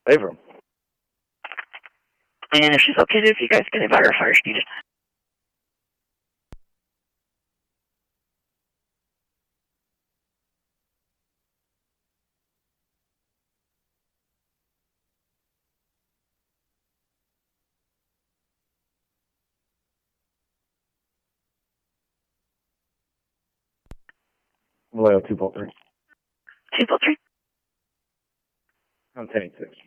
Favor him. And if she's located, if you guys can invite her fire needed. Vallejo 2.3. 2.3. I'm 10-6.